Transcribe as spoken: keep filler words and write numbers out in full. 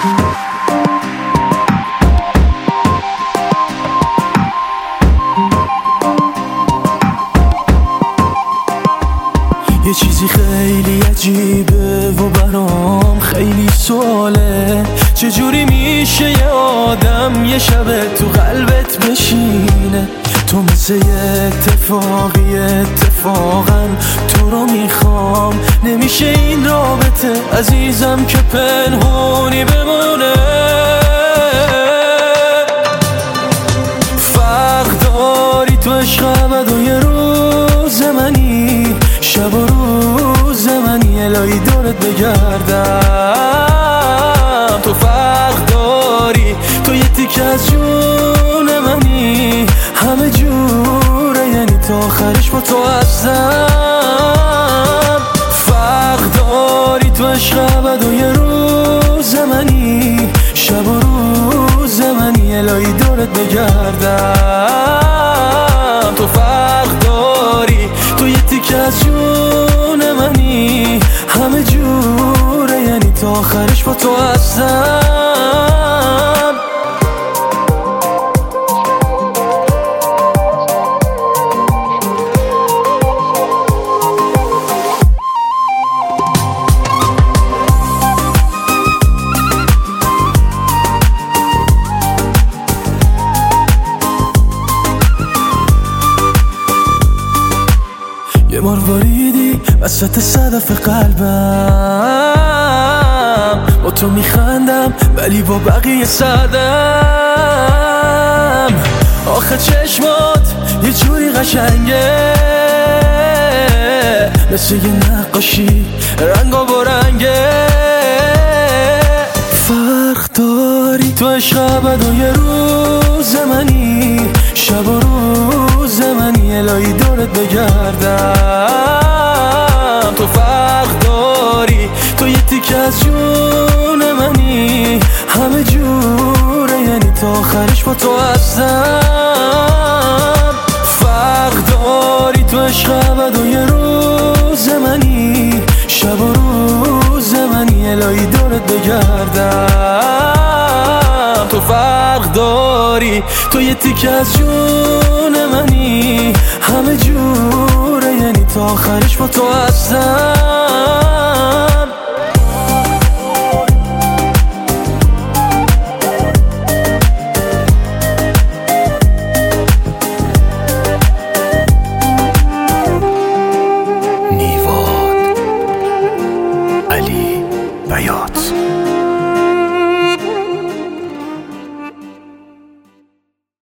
یه چیزی خیلی عجیبه و برام خیلی سواله، چجوری میشه یه آدم یه شب تو قلبت بشینه؟ تو مثل یه اتفاقی اتفاقا تو رو میخوام، نمیشه این رابطه عزیزم که پنهونی بمونه. فرق داری تو عشق ابد و یه روز منی، شب و روز منی، الهی دورت بگردم. تو فرق داری، تو یه تیکه از جون منی، همه جوره یعنی تا آخرش با تو هستم. فرق داری تو عشق ابد و یه روز منی، شب و روز منی، الهی دورت بگردم. تو فرق داری، تو یه تیکه از جون منی، همه جوره یعنی تا آخرش با تو هستم. یه بار واریدی وسط صدف قلبم، با تو میخندم ولی با بقیه سردم. آخه چشمات یه جوری قشنگه، مثل یه نقاشی رنگا با رنگه. فرق داری تو عشق ابد و یه روز منی، شب و روز منی، الهی دورت بگردم. تو فرق داری، تو یه تیکه از جون منی، همه جوره یعنی تا آخرش با تو هستم. فرق داری تو عشق ابد و یه روز منی، شب و روز منی، الهی دورت بگردم. تو فرق داری، تو یه تیکه از جون منی، همه جوره یعنی تا آخرش با تو هستم.